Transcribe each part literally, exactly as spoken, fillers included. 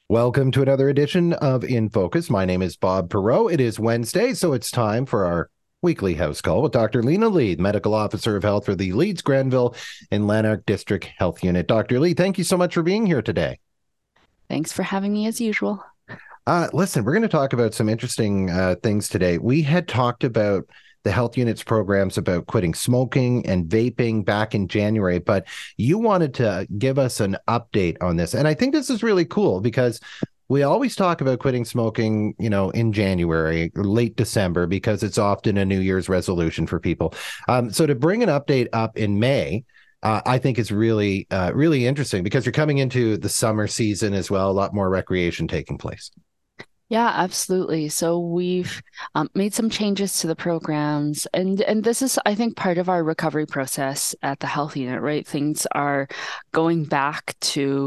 Welcome to another edition of In Focus. My name is Bob Perot. It is Wednesday, so it's time for our weekly house call with Doctor Lena Lee, Medical Officer of Health for the Leeds, Grenville, and Lanark District Health Unit. Doctor Lee, thank you so much for being here today. Thanks for having me as usual. Uh, listen, we're going to talk about some interesting uh, things today. We had talked about the health units programs about quitting smoking and vaping back in January, but you wanted to give us an update on this. And I think this is really cool because we always talk about quitting smoking, you know, in January, late December, because it's often a New Year's resolution for people. Um, so to bring an update up in May, uh, I think is really, uh, really interesting because you're coming into the summer season as well, a lot more recreation taking place. Yeah, absolutely. So we've um, made some changes to the programs, and and this is, I think, part of our recovery process at the health unit, right? Things are going back to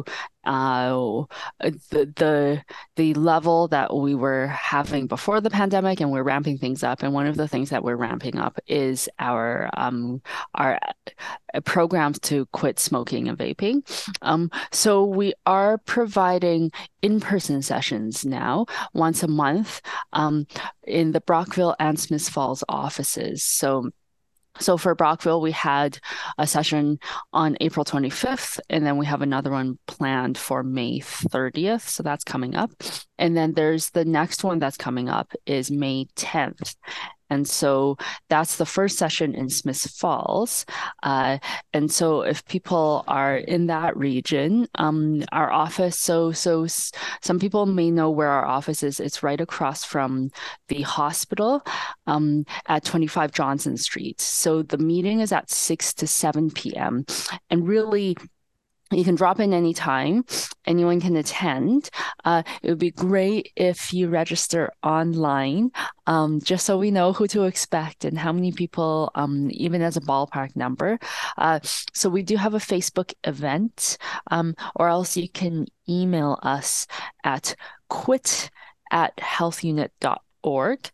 uh, the the the level that we were having before the pandemic, and we're ramping things up. And one of the things that we're ramping up is our um, our uh, programs to quit smoking and vaping. Um, so we are providing in-person sessions now once a month um, in the Brockville and Smiths Falls offices. So so for Brockville, we had a session on April twenty-fifth, and then we have another one planned for May thirtieth. So that's coming up. And then there's the next one that's coming up is May tenth. And so that's the first session in Smiths Falls. Uh, and so if people are in that region, um, our office, so so s- some people may know where our office is. It's right across from the hospital um, at twenty-five Johnson Street. So the meeting is at six to seven p m. And really, you can drop in anytime. Anyone can attend. Uh, it would be great if you register online, um, just so we know who to expect and how many people, um, even as a ballpark number. Uh, so we do have a Facebook event, um, or else you can email us at quit at healthunit dot org,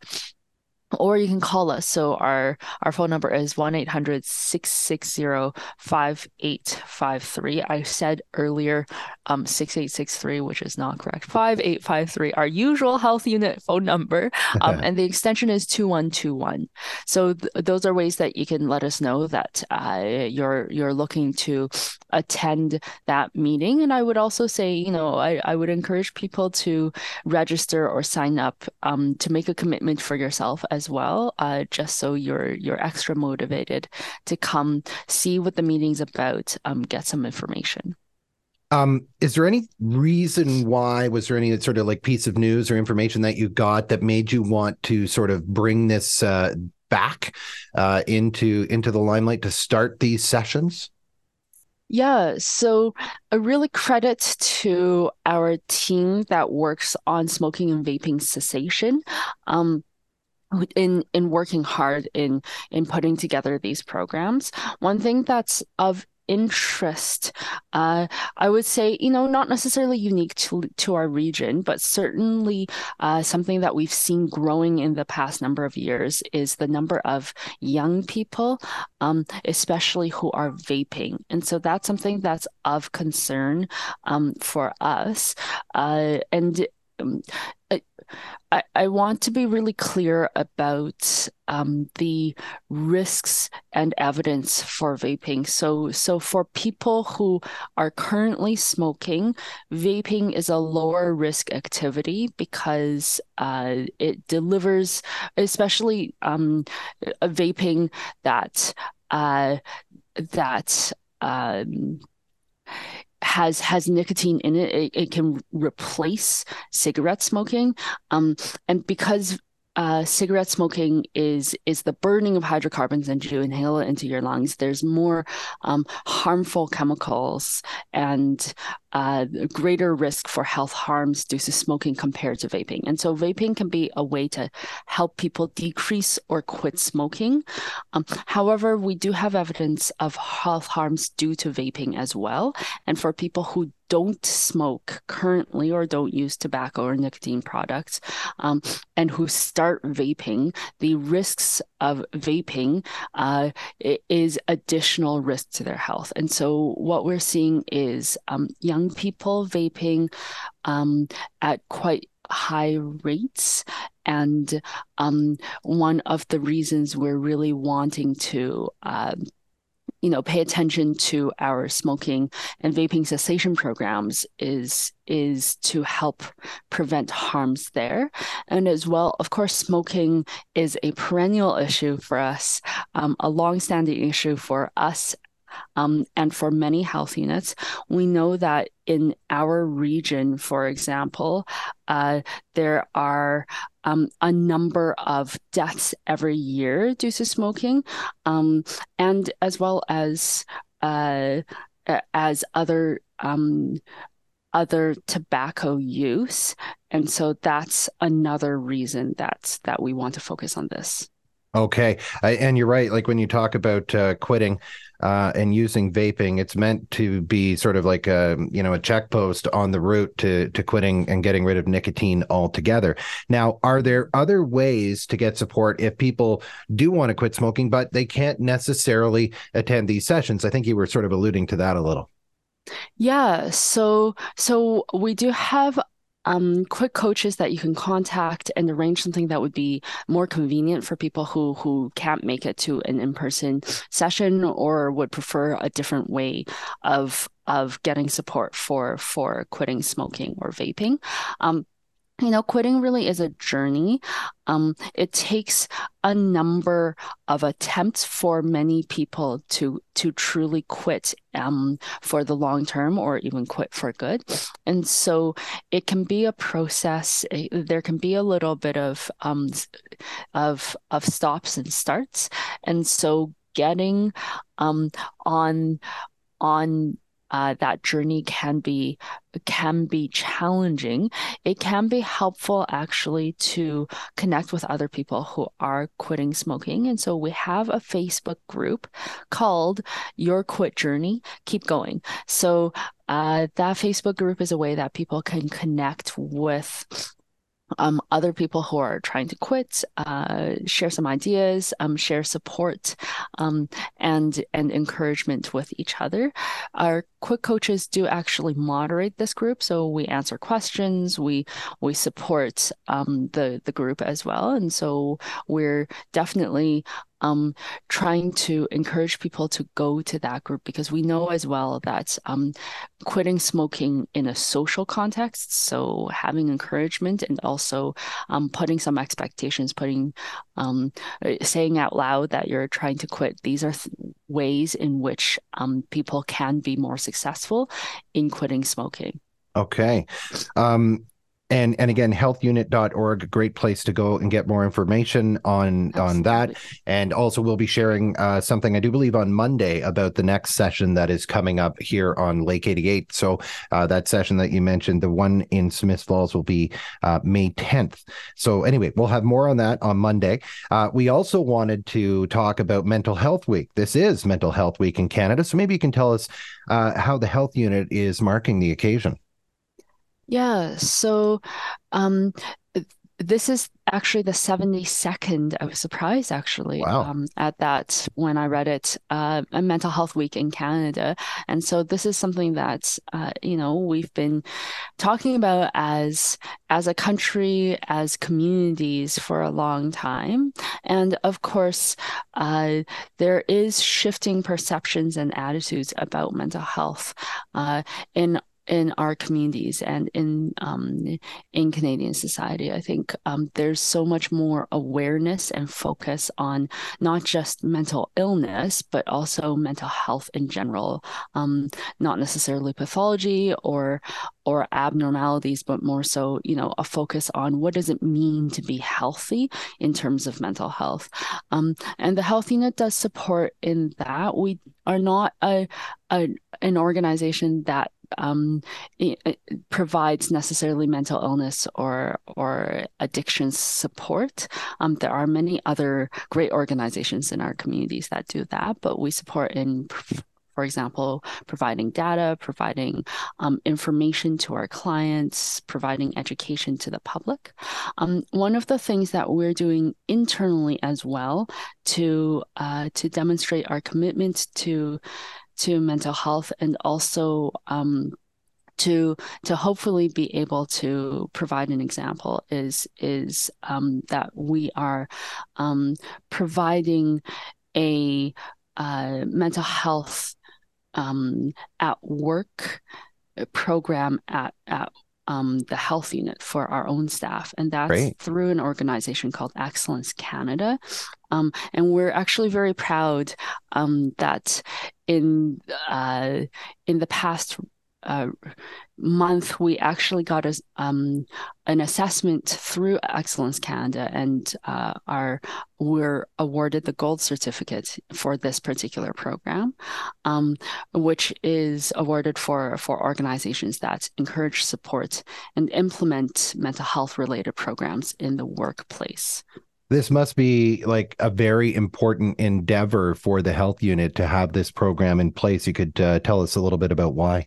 or you can call us. So our our phone number is one eight hundred, six six zero, five eight five three. I said earlier um six eight six three, which is not correct. five eight five three, our usual health unit phone number. Um, and the extension is two one two one. So th those are ways that you can let us know that uh, you're you're looking to attend that meeting. And I would also say, you know, I, I would encourage people to register or sign up um, to make a commitment for yourself as well, uh, just so you're you're extra motivated to come see what the meeting's about, um, get some information. Um, is there any reason why, was there any sort of like piece of news or information that you got that made you want to sort of bring this uh, back uh, into into the limelight to start these sessions? Yeah, so a really credit to our team that works on smoking and vaping cessation. Um, in in working hard in in putting together these programs. One thing that's of interest, uh, I would say, you know, not necessarily unique to to our region, but certainly uh, something that we've seen growing in the past number of years is the number of young people, um, especially who are vaping. And so that's something that's of concern um, for us. Uh, and um, I, I want to be really clear about um, the risks and evidence for vaping. So, so for people who are currently smoking, vaping is a lower risk activity because uh, it delivers, especially um, a vaping that uh, that um, has has nicotine in it. It, it can replace cigarette smoking, um, and because uh, cigarette smoking is is the burning of hydrocarbons and you inhale it into your lungs. There's more um, harmful chemicals and uh, greater risk for health harms due to smoking compared to vaping. And so vaping can be a way to help people decrease or quit smoking. Um, however, we do have evidence of health harms due to vaping as well. And for people who don't smoke currently or don't use tobacco or nicotine products, um, and who start vaping, the risks of vaping uh, is additional risk to their health. And so what we're seeing is um, young young people vaping um, at quite high rates. And um, one of the reasons we're really wanting to uh, you know, pay attention to our smoking and vaping cessation programs is is to help prevent harms there. And as well, of course, smoking is a perennial issue for us, um, a longstanding issue for us um, and for many health units. We know that in our region, for example, uh, there are um, a number of deaths every year due to smoking, um, and as well as uh, as other um, other tobacco use. And so that's another reason that that we want to focus on this. Okay. I, and you're right. Like when you talk about uh, quitting uh, and using vaping, it's meant to be sort of like a, you know, a check post on the route to, to quitting and getting rid of nicotine altogether. Now, are there other ways to get support if people do want to quit smoking, but they can't necessarily attend these sessions? I think you were sort of alluding to that a little. Yeah, so so we do have um, quick coaches that you can contact and arrange something that would be more convenient for people who who can't make it to an in-person session or would prefer a different way of of getting support for for quitting smoking or vaping. Um, you know, quitting really is a journey. Um, it takes a number of attempts for many people to to truly quit um, for the long term or even quit for good. And so it can be a process. It, there can be a little bit of um, of of stops and starts. And so getting um, on on uh, that journey can be can be challenging. It can be helpful actually to connect with other people who are quitting smoking. And so we have a Facebook group called Your Quit Journey, Keep Going. So uh, that Facebook group is a way that people can connect with um, other people who are trying to quit, uh, share some ideas, um, share support, um, and and encouragement with each other. Our Quit coaches do actually moderate this group, so we answer questions, we we support um, the the group as well, and so we're definitely um, trying to encourage people to go to that group because we know as well that um, quitting smoking in a social context, so having encouragement and also um, putting some expectations, putting um, saying out loud that you're trying to quit. These are th- ways in which um, people can be more successful in quitting smoking. Okay. Um, and and again, health unit dot org, great place to go and get more information on on that. Absolutely. And also, we'll be sharing uh, something I do believe on Monday about the next session that is coming up here on Lake eighty-eight. So uh, that session that you mentioned, the one in Smith Falls, will be uh, May tenth. So anyway, we'll have more on that on Monday. Uh, we also wanted to talk about Mental Health Week. This is Mental Health Week in Canada. So maybe you can tell us uh, how the health unit is marking the occasion. Yeah, so um, this is actually the seventy-second. I was surprised actually Wow. um, at that when I read it, uh, a Mental Health Week in Canada. And so this is something that, uh, you know, we've been talking about as as a country, as communities for a long time. And of course, uh, there is shifting perceptions and attitudes about mental health uh, in in our communities and in um, in Canadian society. I think um, there's so much more awareness and focus on not just mental illness, but also mental health in general. Um, not necessarily pathology or or abnormalities, but more so, you know, a focus on what does it mean to be healthy in terms of mental health. Um, and the Health Unit does support in that. We are not a, a an organization that um, it, it provides necessarily mental illness or or addiction support. Um, there are many other great organizations in our communities that do that, but we support in, for example, providing data, providing um, information to our clients, providing education to the public. Um, one of the things that we're doing internally as well to uh, to demonstrate our commitment to to mental health and also um, to to hopefully be able to provide an example is is um, that we are um, providing a uh, mental health um, at work program at at um, the health unit for our own staff, and that's Great. through an organization called Excellence Canada. Um, and we're actually very proud um, that in uh, in the past uh, month, we actually got a, um, an assessment through Excellence Canada, and uh, are we're awarded the gold certificate for this particular program, um, which is awarded for for organizations that encourage, support, and implement mental health related programs in the workplace. This must be like a very important endeavor for the health unit to have this program in place. You could uh, tell us a little bit about why.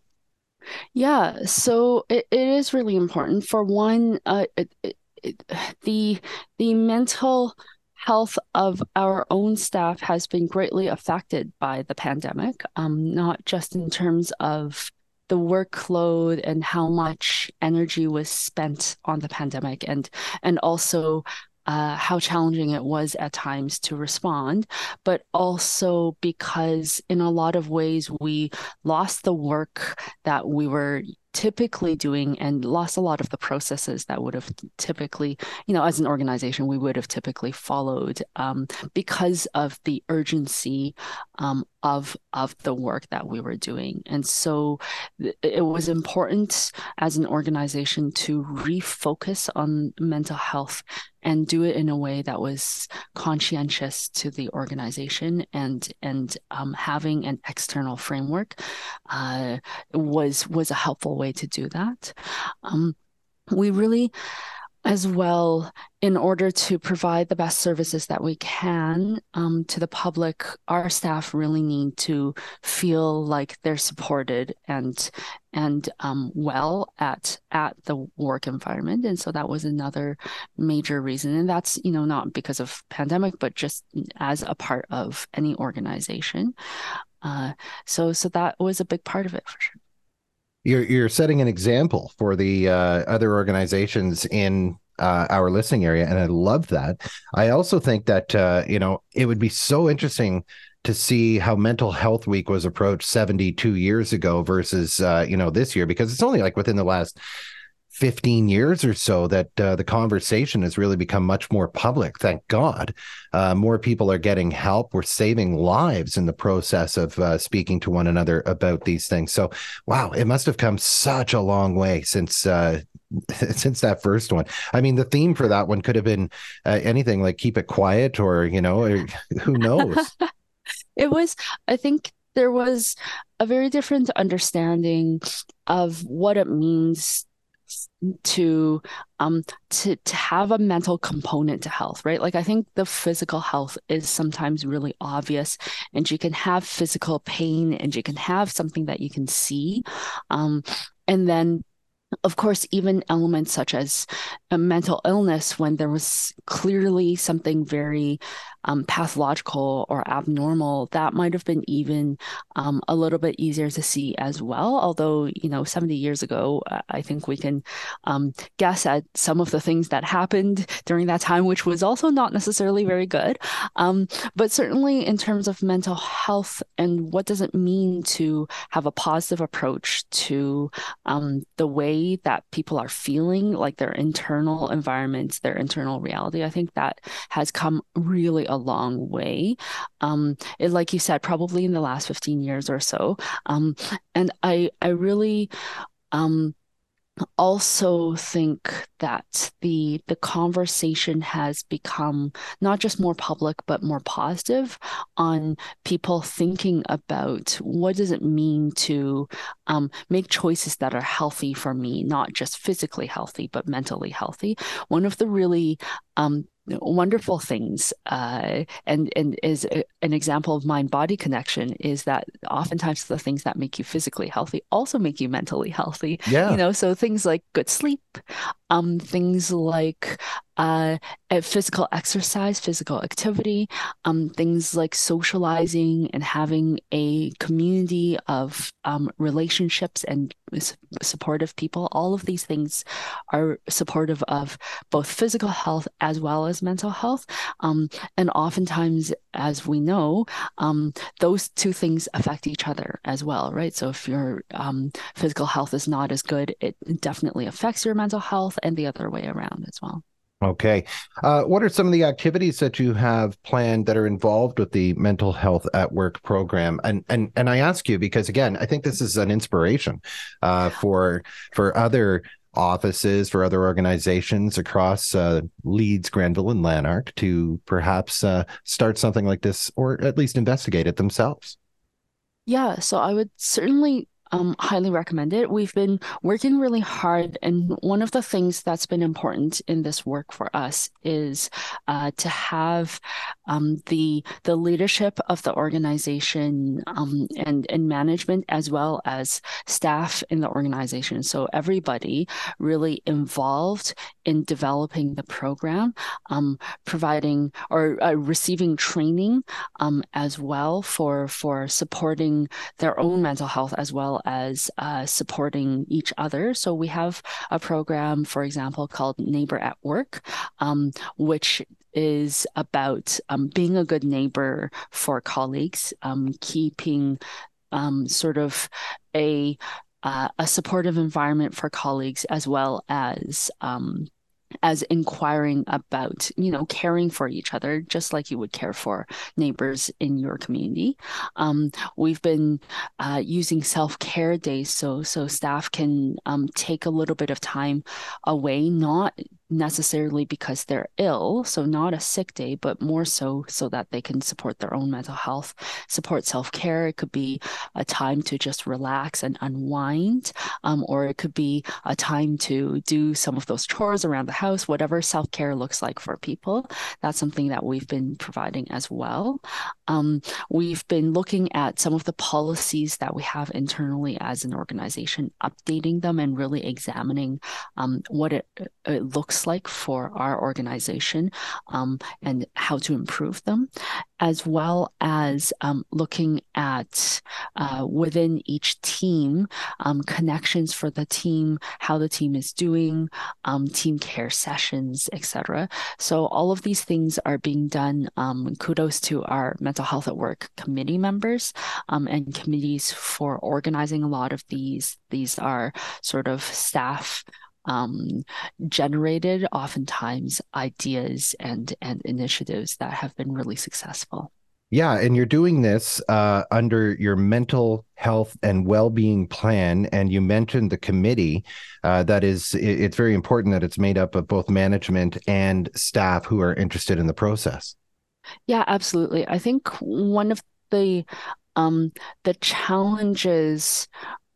Yeah, so it, it is really important. For one, uh, it, it, it, the the mental health of our own staff has been greatly affected by the pandemic, um, not just in terms of the workload and how much energy was spent on the pandemic, and and also uh, how challenging it was at times to respond, but also because in a lot of ways we lost the work that we were typically doing and lost a lot of the processes that would have typically, you know, as an organization, we would have typically followed um, because of the urgency um, of of the work that we were doing. And so it was important as an organization to refocus on mental health and do it in a way that was conscientious to the organization, and and um, having an external framework uh, was was a helpful way to do that. Um, we really, as well, in order to provide the best services that we can um, to the public, our staff really need to feel like they're supported and and um, well at at the work environment. And so that was another major reason. And that's, you know, not because of pandemic, but just as a part of any organization. Uh, so so that was a big part of it for sure. You're you're setting an example for the uh, other organizations in uh, our listening area, and I love that. I also think that uh, you know, it would be so interesting to see how Mental Health Week was approached seventy-two years ago versus uh, you know, this year, because it's only like within the last fifteen years or so that uh, the conversation has really become much more public. Thank God. Uh, more people are getting help. We're saving lives in the process of uh, speaking to one another about these things. So, wow, it must have come such a long way since uh, since that first one. I mean, the theme for that one could have been uh, anything like "Keep It Quiet" or, you know, or, who knows? It was, I think there was a very different understanding of what it means to um to to have a mental component to health, right? Like I think the physical health is sometimes really obvious, and you can have physical pain and you can have something that you can see. Um and then of course, even elements such as a mental illness, when there was clearly something very um, pathological or abnormal, that might have been even um, a little bit easier to see as well. Although, you know, seventy years ago, I think we can um, guess at some of the things that happened during that time, which was also not necessarily very good. Um, but certainly in terms of mental health and what does it mean to have a positive approach to um, the way that people are feeling, like their internal environments, their internal reality, I think that has come really a long way. Um, it, like you said, probably in the last fifteen years or so. Um, and I, I really, um, also think that the the conversation has become not just more public but more positive on people thinking about what does it mean to um, make choices that are healthy for me, not just physically healthy but mentally healthy. One of the really um, wonderful things uh, and and is an example of mind-body connection is that oftentimes the things that make you physically healthy also make you mentally healthy. You Yeah. know, so things like good sleep, um, things like uh, uh, physical exercise, physical activity, um, things like socializing and having a community of um, relationships and supportive people. All of these things are supportive of both physical health as well as mental health. Um, and oftentimes, as we know, um, those two things affect each other as well, right? So if your um, physical health is not as good, it definitely affects your mental health and the other way around as well. Okay. Uh, what are some of the activities that you have planned that are involved with the Mental Health at Work program? And and and I ask you because again, I think this is an inspiration uh, for for other offices, for other organizations across uh, Leeds, Grenville, and Lanark to perhaps uh, start something like this, or at least investigate it themselves. Yeah, so I would certainly um, highly recommend it. We've been working really hard, and one of the things that's been important in this work for us is uh, to have um, the the leadership of the organization um, and and management as well as staff in the organization. So everybody really involved in developing the program, um, providing or uh, receiving training um, as well for for supporting their own mental health as well as uh, supporting each other. So we have a program, for example, called Neighbor at Work, um, which is about um, being a good neighbor for colleagues, um, keeping um, sort of a uh, a supportive environment for colleagues as well as um, as inquiring about, you know, caring for each other, just like you would care for neighbors in your community. Um, we've been uh, using self-care days so so staff can um, take a little bit of time away, not necessarily because they're ill, so not a sick day, but more so so that they can support their own mental health, support self-care. It could be a time to just relax and unwind, um, or it could be a time to do some of those chores around the house, whatever self-care looks like for people. That's something that we've been providing as well. Um, we've been looking at some of the policies that we have internally as an organization, updating them and really examining um, what it, it looks like for our organization um, and how to improve them, as well as um, looking at uh, within each team um, connections for the team, how the team is doing, um, team care sessions, et cetera. So all of these things are being done. Um, kudos to our mental health at work committee members um, and committees for organizing a lot of these. These are sort of staff um, generated, oftentimes ideas and and initiatives that have been really successful. Yeah, and you're doing this uh, under your mental health and well-being plan, and you mentioned the committee. Uh, that is, it's very important that it's made up of both management and staff who are interested in the process. Yeah, absolutely. I think one of the um, the challenges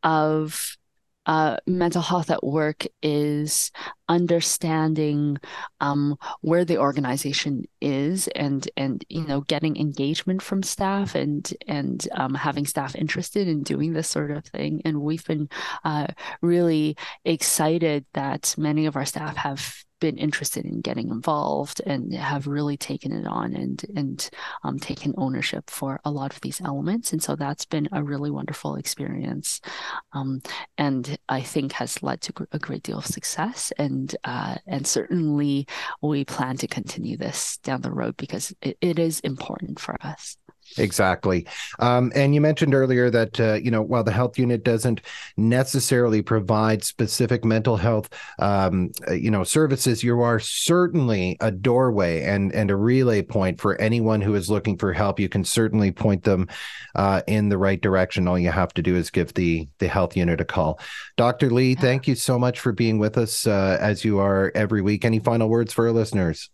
of uh, mental health at work is understanding um, where the organization is and and you know getting engagement from staff and and um, having staff interested in doing this sort of thing. And we've been uh, really excited that many of our staff have been interested in getting involved and have really taken it on and and um, taken ownership for a lot of these elements. And so that's been a really wonderful experience, um, and I think has led to a great deal of success. And uh, and certainly we plan to continue this down the road because it, it is important for us. Exactly. Um, and you mentioned earlier that, uh, you know, while the health unit doesn't necessarily provide specific mental health, um, uh, you know, services, you are certainly a doorway and, and a relay point for anyone who is looking for help. You can certainly point them uh, in the right direction. All you have to do is give the, the health unit a call. Doctor Lee, thank you so much for being with us uh, as you are every week. Any final words for our listeners?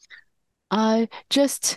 Uh, just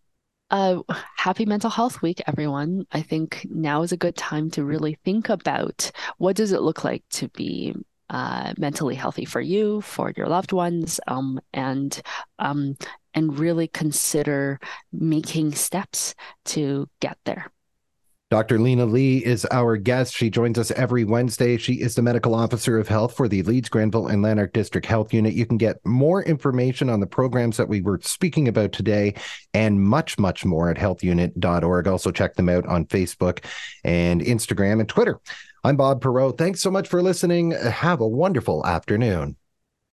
Uh, happy Mental Health Week, everyone. I think now is a good time to really think about what does it look like to be uh, mentally healthy for you, for your loved ones, um, and um, and really consider making steps to get there. Doctor Lena Lee is our guest. She joins us every Wednesday. She is the medical officer of health for the Leeds, Grenville, and Lanark District Health Unit. You can get more information on the programs that we were speaking about today and much, much more at health unit dot org. Also check them out on Facebook and Instagram and Twitter. I'm Bob Perreault. Thanks so much for listening. Have a wonderful afternoon.